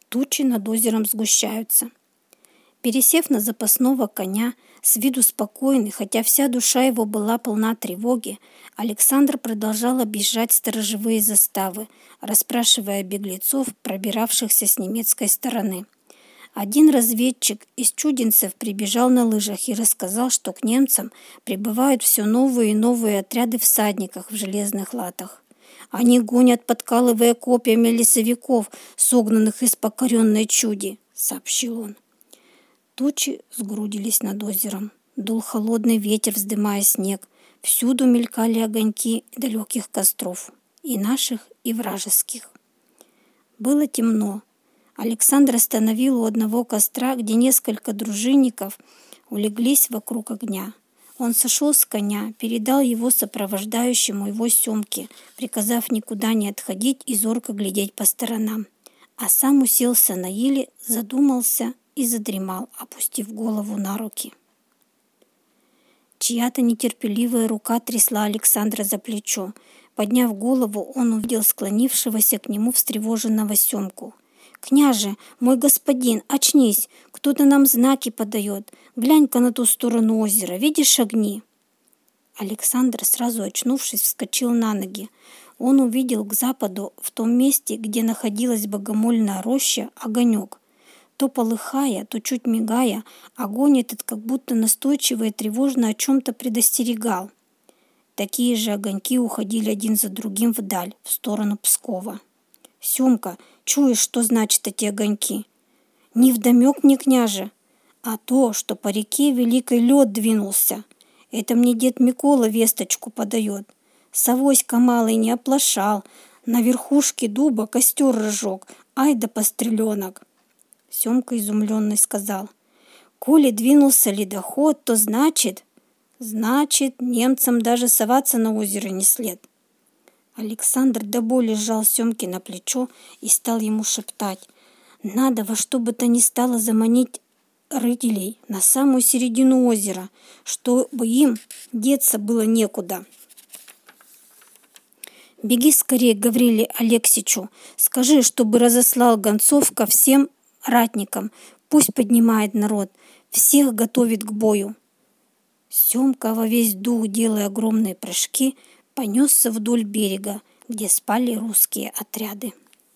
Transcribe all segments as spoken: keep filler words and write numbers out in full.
Тучи над озером сгущаются. Пересев на запасного коня, с виду спокойный, хотя вся душа его была полна тревоги, Александр продолжал объезжать сторожевые заставы, расспрашивая беглецов, пробиравшихся с немецкой стороны. Один разведчик из чудинцев прибежал на лыжах и рассказал, что к немцам прибывают все новые и новые отряды всадников в железных латах. Они гонят, подкалывая копьями лесовиков, согнанных из покоренной чуди, сообщил он. Тучи сгрудились над озером. Дул холодный ветер, вздымая снег. Всюду мелькали огоньки далеких костров, и наших, и вражеских. Было темно. Александр остановил у одного костра, где несколько дружинников улеглись вокруг огня. Он сошел с коня, передал его сопровождающему его Семке, приказав никуда не отходить и зорко глядеть по сторонам. А сам уселся на еле, задумался и задремал, опустив голову на руки. Чья-то нетерпеливая рука трясла Александра за плечо. Подняв голову, он увидел склонившегося к нему встревоженного Семку. «Княже, мой господин, очнись! Кто-то нам знаки подает. Глянь-ка на ту сторону озера, видишь огни?» Александр, сразу очнувшись, вскочил на ноги. Он увидел к западу, в том месте, где находилась богомольная роща, огонек. То полыхая, то чуть мигая, огонь этот как будто настойчиво и тревожно о чем-то предостерегал. Такие же огоньки уходили один за другим вдаль, в сторону Пскова. «Семка, чуешь, что значат эти огоньки?» «Невдомек мне, княже, а то, что по реке великой лед двинулся. Это мне дед Микола весточку подает. Савоська малый не оплошал, на верхушке дуба костер разжег, ай да постреленок». Семка изумленный сказал: «Коли двинулся ледоход, то значит...» «Значит, немцам даже соваться на озеро не след». Александр до боли сжал Семки на плечо и стал ему шептать: «Надо во что бы то ни стало заманить рыделей на самую середину озера, чтобы им деться было некуда. Беги скорее к Гавриле Алексичу, скажи, чтобы разослал гонцов ко всем ратникам, пусть поднимает народ, всех готовит к бою». Семка во весь дух, делая огромные прыжки, понесся вдоль берега, где спали русские отряды.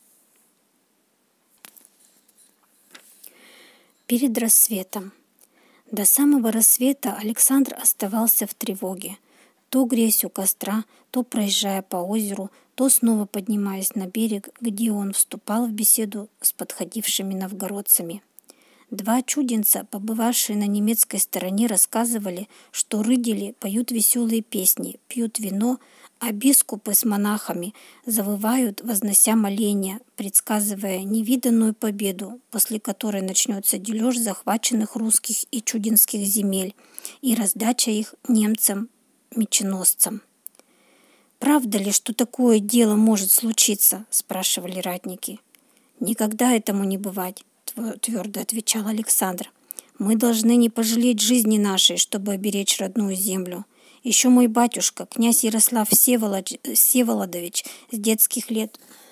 Перед рассветом. До самого рассвета Александр оставался в тревоге, то греясь у костра, то проезжая по озеру, то снова поднимаясь на берег, где он вступал в беседу с подходившими новгородцами. Два чудинца, побывавшие на немецкой стороне, рассказывали, что рыдели поют веселые песни, пьют вино, а бискупы с монахами завывают, вознося моления, предсказывая невиданную победу, после которой начнется дележ захваченных русских и чудинских земель и раздача их немцам-меченосцам. «Правда ли, что такое дело может случиться?» – спрашивали ратники. «Никогда этому не бывать», — твердо отвечал Александр. «Мы должны не пожалеть жизни нашей, чтобы оберечь родную землю. Еще мой батюшка, князь Ярослав Всеволод... Всеволодович, с детских лет